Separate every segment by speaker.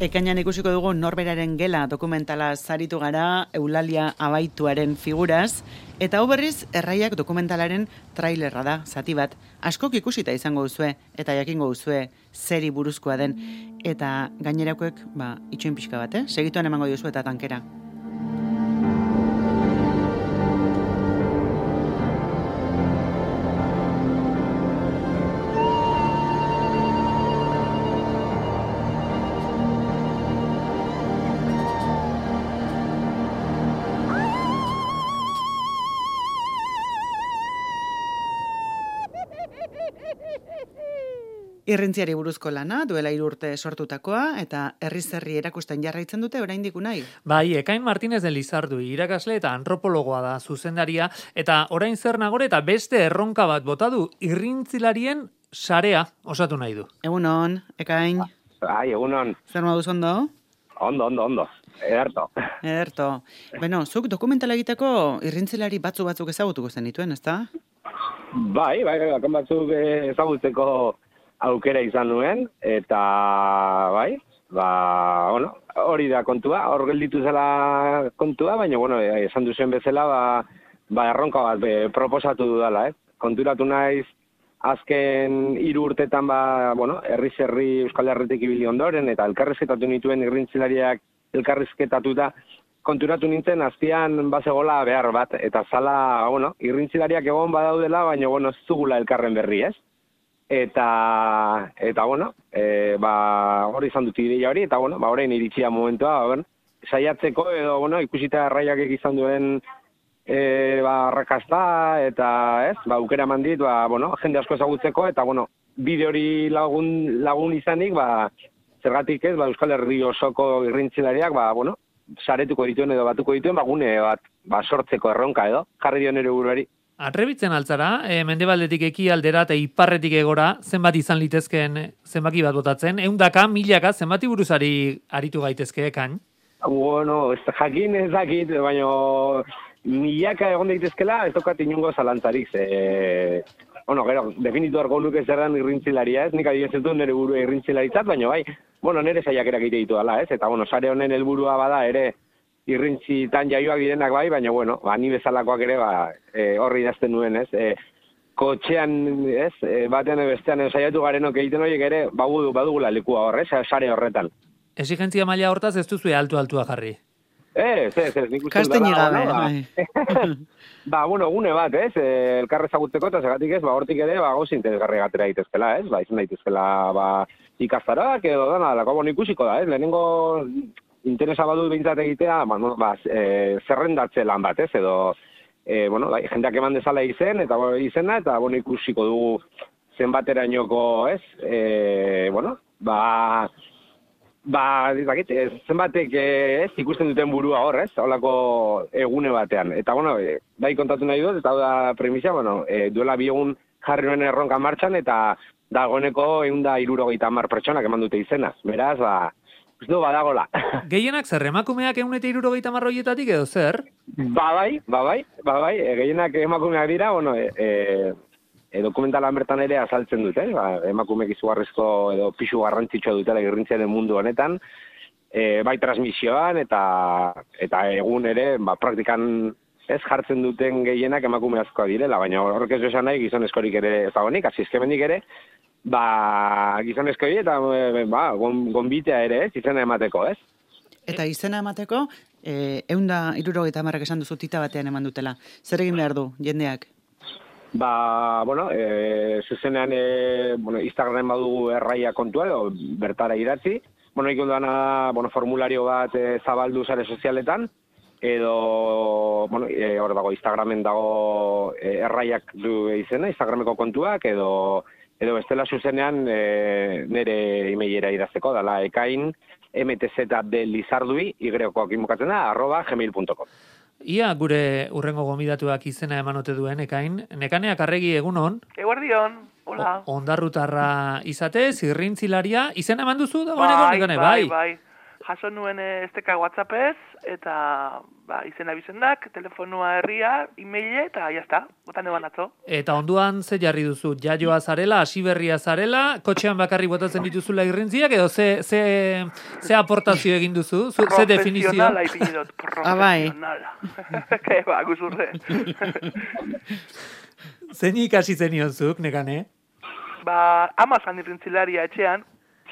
Speaker 1: Ekainan ikusiko dugu Norberaren gela dokumentala saritu gara Eulalia Abaituaren figuraz, eta hau berriz Erraiak dokumentalaren trailerra da, zati bat. Askok ikusita izango duzue, eta jakingo duzue zeri buruzkoa den, eta gainerakoek, itxoin pixka bat, segituan emango diozu eta tankera. Irrintziari buruzko lana, duela 3 urte sortutakoa, eta herri-zerri erakusten jarraitzen dute oraindik unai.
Speaker 2: Bai, Ekain Martínez de Lizardui, irakasle eta antropologoa da zuzendaria, eta orain zer nagore eta beste erronka bat bota du, irrintzilarien sarea osatu nahi du.
Speaker 1: Egunon, Ekain.
Speaker 3: Bai, egunon.
Speaker 1: Zer moduz ondo?
Speaker 3: Ondo.
Speaker 1: Ederto. Beno, zuk dokumentala egiteko irrintzilari batzuk ezagutuko zen dituen, ezta?
Speaker 3: Bai, bakon batzuk ezagutzeko aukera izan nuen, eta bai, hori da kontua, hor gelditu zela kontua, baina, esan duzen bezala, erronka bat proposatu dudala, Konturatu naiz, azken 3 urtetan, herri-zerri Euskal Herritik ibili ondoren, eta elkarrizketatu nituen irrintzilariak elkarrizketatuta, konturatu nintzen, azpian bazegola behar bat, eta zala, irrintzilariak egon badaudela, baina, ez dugula elkarren berri, ez? Eta hori izan dut ideia hori, eta orain iritsia momentua, saiatzeko edo, ikusita Erraiak izan duen arrakasta, eta aukera eman dit, jende asko ezagutzeko, eta bide hori lagun izanik, zergatik ez, Euskal Herri osoko irrintzilariak, saretuko dituen edo batuko dituen, gune bat sortzeko erronka edo, jarri dio nire buruari.
Speaker 2: Atrebitzen altzara, mendebaldetik ekialdera eta iparretik egora, zenbat izan litezkeen zenbaki bat botatzen, 100, 1000, zenbati buruzari aritu gaitezke, Ekain?
Speaker 3: Jakin ez dakit, baina 1000 egon daitezkela, ez tokat inungo zalantzarik, gero, definitu argo luke zerran irrintzilaria, ez? Nik adibidez ez du nire burua irrintzilaritzat, baina bai, nire saiakerak egite ditu dela, ez? Eta, sare honen helburua bada ere, irrintzitan jaioak direnak bai, baina, ni bezalakoak ere, horri idazten nuen, ez? Kotxean, ez? Batean bestean saiatu garenok egiten horiek ere, badugula lekua horre, sare horretan.
Speaker 2: Exigentzia maila hortaz ez duzu altua jarri?
Speaker 3: Ez, nik uste
Speaker 1: Kasten gabe,
Speaker 3: gune bat, ez? Elkarre zagutzeko, eta segatik ez, hortik ere, goz interesgarri gatera daitezkela, ez? Izan daitezkela, ikastarak edo dana, ikusiko da, ez? Lehenengo interesa badut behintzat egitea, zerrendatze lan bat, ez? Edo, jendeak eman dezala izena, eta ikusiko dugu zenbaterainoko, ez? Zenbatek ikusten duten burua hor, ez? Holako egune batean. Eta, bai kontatu nahi dut, eta da premisa, duela 2 egun jarri nuen erronka martxan, eta dagoeneko 160 pertsonak eman dute izena. Beraz, uste du badagola.
Speaker 2: Gehienak zer, emakumeak 160 horietatik edo zer?
Speaker 3: Bai, gehienak emakumeak dira, dokumentalan bertan ere azaltzen dute, emakumeak izugarrizko edo pisu garrantzitsua dutela irrintziaren mundu honetan, bai transmisioan eta egun ere, praktikan ez jartzen duten gehienak emakume askoa direla, baina horrek ez esan nahi gizonezkorik ere ezagonik, azizkemendik ere, gizonezko eta gonbitea ere, ez, izena emateko, ez?
Speaker 1: Eta izena emateko, 160 esan duzu tita batean eman dutela. Zer egin behar du, jendeak?
Speaker 3: Zuzenean, Instagram badugu Erraia kontua, edo bertara idatzi. Ikon duana, formulario bat zabaldu sare sozialetan, edo, hor dago, Instagramen dago Erraiak du izena, Instagrameko kontuak, edo bestela zuzenean nire emailera idazteko, dala ekain, mtzdelizardui, y-koak inbokatzen da, @gmail.com.
Speaker 2: Ia gure urrengo gomidatuak izena eman ote duen, Ekain. Nekaneak Arregi egunon.
Speaker 4: Eguardion, hola.
Speaker 2: Ondarrutarra izatez, irrintzilaria, izena eman duzu dagoeneko, Nekane?
Speaker 4: Bai. jaso nuen esteka WhatsAppez, eta izena bizendak, telefonua herria, e-maile, eta jazta, botan eban atzo.
Speaker 2: Eta onduan ze jarri duzu, jaioa zarela, hasiberria zarela, kotxean bakarri botatzen dituzula irrintziak, edo ze aportazio egin duzu, ze definizio?
Speaker 4: Profesionala ipinidot, profesionala. Guzurde.
Speaker 2: Zein ikasi zenion zuk, Nekane?
Speaker 4: Amazan irrintzilaria etxean.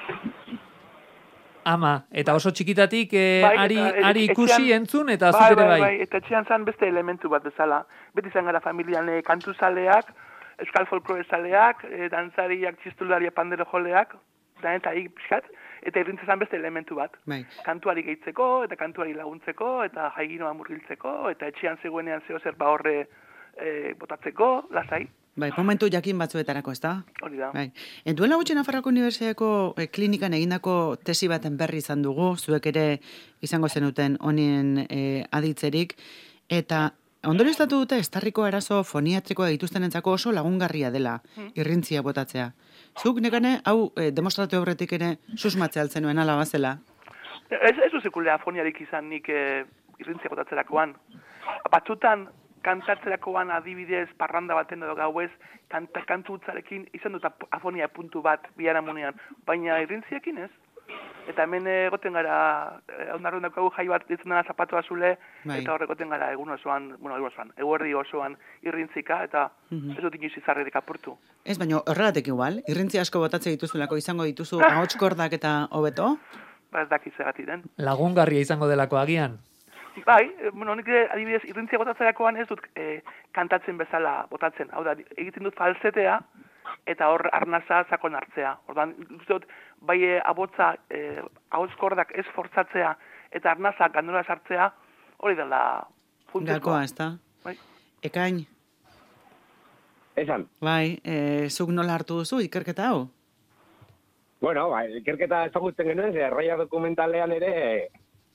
Speaker 2: Ama, eta oso txikitatik ari ikusi entzun, eta zuk ere bai.
Speaker 4: Eta etxean zan beste elementu bat bezala. Beti zan gara familian kantuzaleak, euskal folklore zaleak, dantzariak, txistularia, pandero joleak, eta pixkat, eta irrintzezan beste elementu bat. Kantuari gehitzeko, eta kantuari laguntzeko, eta jaiginoa murgiltzeko, eta etxean zegoenean zeo zer horre botatzeko, lasai.
Speaker 1: Momentu jakin batzuetarako, ez da?
Speaker 4: Hori da.
Speaker 1: Duela gutxi Nafarroako Unibertsitateko klinikan egindako tesi baten berri izan dugu, zuek ere izango zenuten honien aditzerik, eta ondorioztatu dute estarriko arazo foniatrikoa dituztenentzako oso lagungarria dela irrintzia botatzea. Zuk, Nekane, hau demostratu aurretik ere susmatzea altzen ala bazela?
Speaker 4: Ez duzikulea foniarik izan nik irrintzia botatzerakoan. Batzutan, kantatzerakoan adibidez parranda baten edo gauez, kantu utzarekin izan dut afonia puntu bat biharamunean, baina irrintziekin ez. Eta hemen egoten gara, ondarruen daukagu jai bat ditzen dena zapatu azule, eta horregoten gara eguerdi osoan irrintzika, eta ez dut inoiz izarrerik apurtu.
Speaker 1: Ez, baina horregatek igual, irrintzi asko botatze dituzulako izango dituzu ahotskordak eta hobeto?
Speaker 4: Ez dakizegati den.
Speaker 2: Lagungarria izango delako agian?
Speaker 4: Bai, nik adibidez, irrintzia botatzerakoan ez dut kantatzen bezala botatzen. Hau da, egiten dut falsetea, eta hor arnaza sakon hartzea. Ordan, uste dut, bai abotza, ahotskordak ez fortzatzea, eta arnaza gandula sartzea, hori dela puntukoa.
Speaker 1: Gakoa, ez da?
Speaker 4: Bai.
Speaker 1: Ekain?
Speaker 3: Esan.
Speaker 1: Bai, zuk nola hartu duzu ikerketa hau?
Speaker 3: Bueno, ikerketa ezagutzen genuen, erraia dokumentalean ere,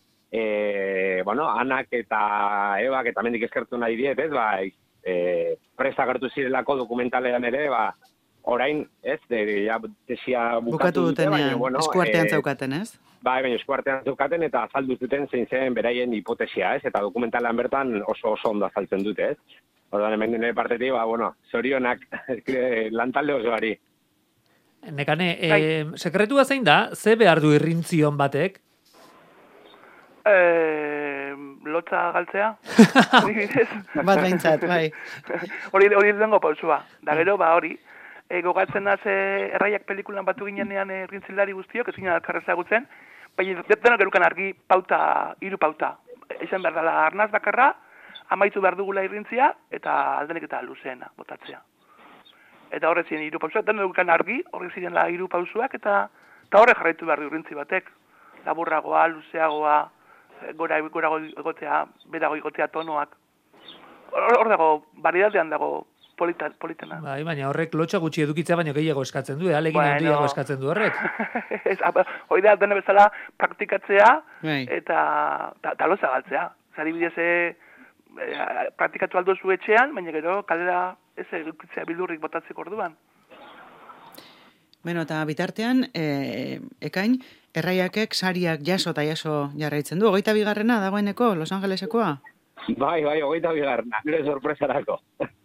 Speaker 3: Anak eta Ebak eta mendik eskertu nahi diet, ez, presta gertu zirelako dokumentalean ere, orain, ez, tesia bukatu
Speaker 1: dutenean, eskuartean zaukaten, ez?
Speaker 3: Baina eskuartean zaukaten eta azaldu zuten zein zen beraien hipotesia, ez, eta dokumentalean bertan oso ondo azaltzen dute, ez? Ordan hemen nire partetik, zorionak lantalde osoari.
Speaker 2: Nekane, sekretua zein da, ze behar du irrintzion batek?
Speaker 4: Lotza galtzea,
Speaker 1: bat behintzat, bai.
Speaker 4: Hori dengo pausua. Da gero, hori, gogatzen naz erraiak pelikulan batu ginenean irrintzilari guztiok, ez ginen alkarrezagutzen, baina denak gerukan argi hiru pauta. Ezen behar dela arnaz bakarra, amaitu behar dugula irrintzia, eta aldenek eta luzeena botatzea. Eta horre ziren hiru pausuak, denak gerukan argi, horre ziren hiru pausuak, eta horre jarraitu behar du irrintzi batek. Laburragoa, luzeagoa, gorago egotea, berago egotea tonoak. Hor dago, baridadean dago politena.
Speaker 2: Bai, baina horrek lotxa gutxi edukitzea baino gehiago eskatzen du, alegin handiago eskatzen du horrek.
Speaker 4: Hoi da, dena bezala praktikatzea eta loza galtzea. Zari bidez praktikatu aldo zu etxean, baina gero kalera ez edukitzea bildurrik botatzeko orduan.
Speaker 1: Beno, eta bitartean, Ekain, erraiakek sariak jaso eta jaso jarraitzen du. 22. dagoeneko, Los Angelesekoa?
Speaker 3: Bai, 22. Nire sorpresarako.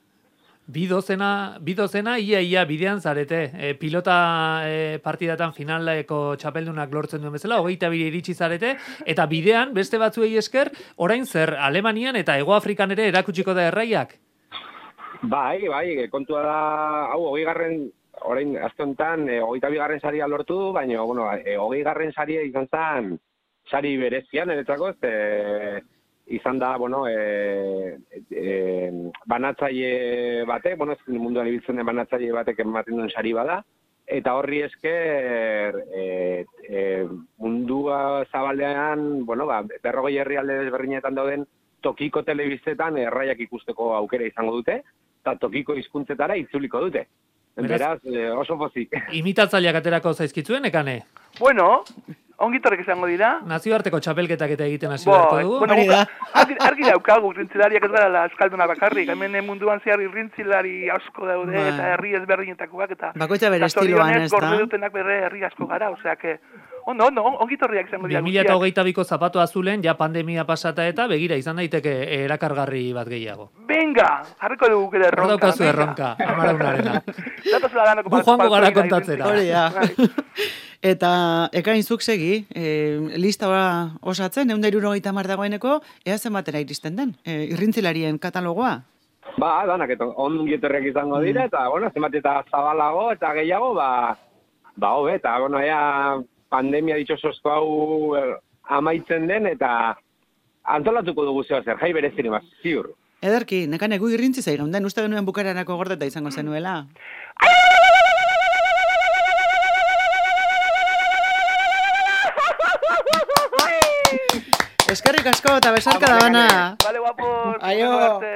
Speaker 2: Bidozena ia bidean zarete. Pilota partidatan finaleko txapeldunak lortzen duen bezala, 22 iritsi zarete, eta bidean, beste batzuei esker, orain zer, Alemanian eta Hego Afrikan ere erakutsiko da erraiak?
Speaker 3: Bai, kontua da, hau, 20. Orain, azte honetan, 22. saria lortu du, baina, 20. saria izan zen, sari berezian, eretzako, izan da, banatzaile batek, munduan ibiltzen den banatzaile batek ematen duen sari bada, eta horri esker, mundua zabalean, 40 herrialde desberdinetan dauden, tokiko telebistetan erraiak ikusteko aukera izango dute, eta tokiko hizkuntzetara itzuliko dute. Beraz, oso pozik.
Speaker 2: Imitatzaileak aterako zaizkitzuen, Nekane?
Speaker 4: Bueno, ongitorrek izango dira.
Speaker 2: Nazioarteko txapelketak eta egiten hasi beharko dugu.
Speaker 4: Argi daukagu, irrintzilariak ez gara eskalduna bakarrik. Hemen munduan zehar irrintzilari asko daude, eta herri ezberdinetakoak, eta
Speaker 1: bakoitza bere estiloan, ez da?
Speaker 4: Gorde dutenak bere herri asko gara, oseak, Ondo, ongitorriak izango dira.
Speaker 2: 2022ko zapatu azulen, ja pandemia pasata eta begira izan daiteke erakargarri bat gehiago.
Speaker 4: Venga, jarriko dugu gure erronka.
Speaker 2: Hor daukazu erronka, amaraunarena.
Speaker 4: Datazula danako
Speaker 2: Gu joango gara kontatzera.
Speaker 1: Hori da. Eta ekain zuk segi, lista osatzen, 170 dagoeneko, ea zenbatera iristen den, irrintzilarien katalogoa?
Speaker 3: Ba, danak ongi etorriak izango dira, eta, bueno, zenbat eta zabalago eta gehiago, hobe, eta, bueno, ea pandemia ditxosozko hau amaitzen den, eta antolatuko dugu zeo zer, jai berezirin bat, ziur.
Speaker 1: Ederki, nekane gu irrintzi zaigun den, uste genuen bukararako gordeta izango zenuela. Eskerrik asko eta besarka da bana.
Speaker 4: Vale, guapos.
Speaker 1: Aio.